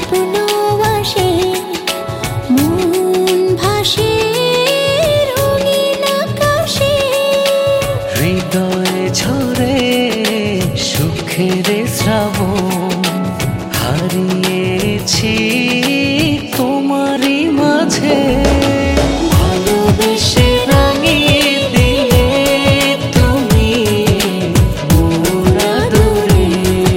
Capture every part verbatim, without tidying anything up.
স্বপ্ন আসে, মন ভাসে রঙিন আকাশে। হৃদয়ে ঝরে সুখের শ্রাবণ, হারিয়েছি তোমারই মাঝে। ভালোবেসে রাঙিয়ে দিলে তুমি মোর আদরে,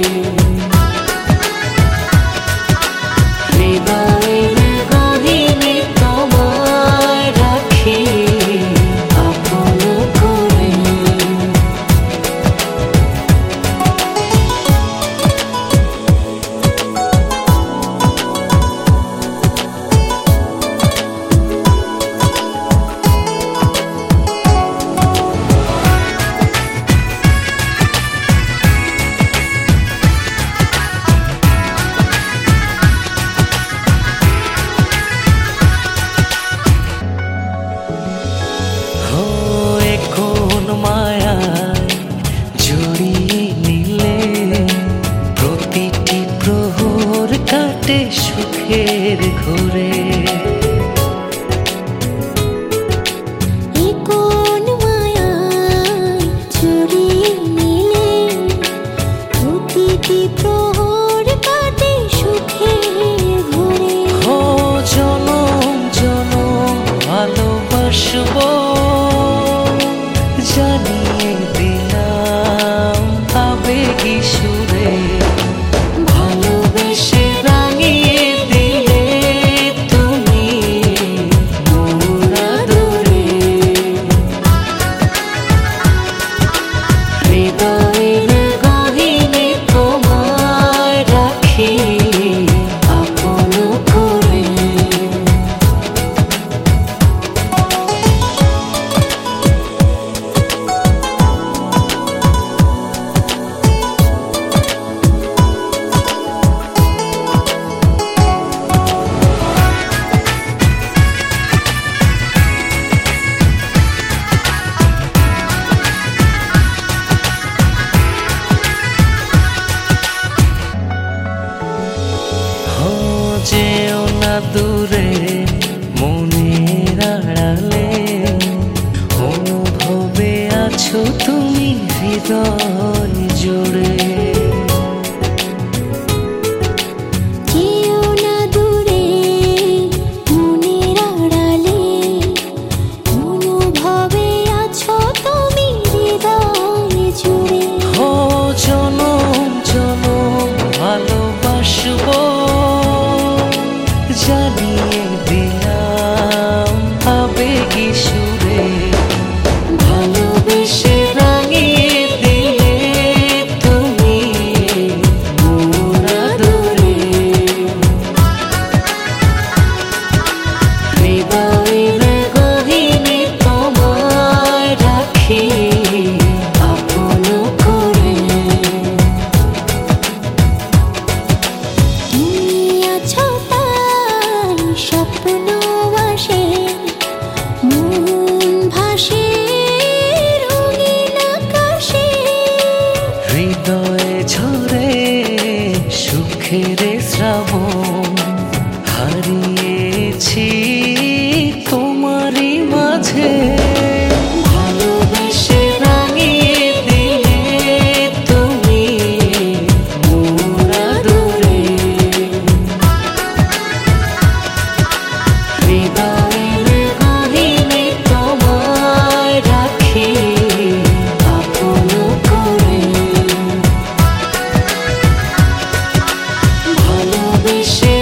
হৃদয়ের গহীনে তোমায় রাখি আপন করে। কোন মায়ায় জড়িয়ে নিলে প্রতিটি প্রহর কাটে সুখের ঘরে। কোন মায়ায় জড়িয়ে নিলে প্রতিটি প্রহর কাটে সুখের ঘরে। ও জনম জনম ভালোবাসবো, জানিয়ে দিলাম আবেগী সুরে। ভালোবেসে রাঙিয়ে দিলে তুমি মোর আদরে, হৃদয়ের গহীনে তোমায় রাখি আপন করে। যেও না দূরে মনের আড়ালে, অনুভবে আছো তুমি হৃদয় জুড়ে। যেও না দূরে মনের আড়ালে, অনুভবে আছো তুমি হৃদয় জুড়ে। ও জনম জনম ভালোবাসবো, জানিয়ে দিলাম আবেগী সুরে। ভালোবেসে রাঙিয়ে দিলে তুমি মোর আদরে, হৃদয়ের গহীনে তোমায় রাখি আপন করে। তুমি আছো তাই স্বপ্ন আসে, মন ভাসে রঙিন আকাশে। হৃদয়ে ঝরে সুখের শ্রাবণ, হারিয়েছি তোমারই মাঝে। ভালোবেসে রাঙিয়ে দিলে তুমি মোর আদরে, হৃদয়ের গহীনে তোমায় রাখি আপন করে। ভালোবেসে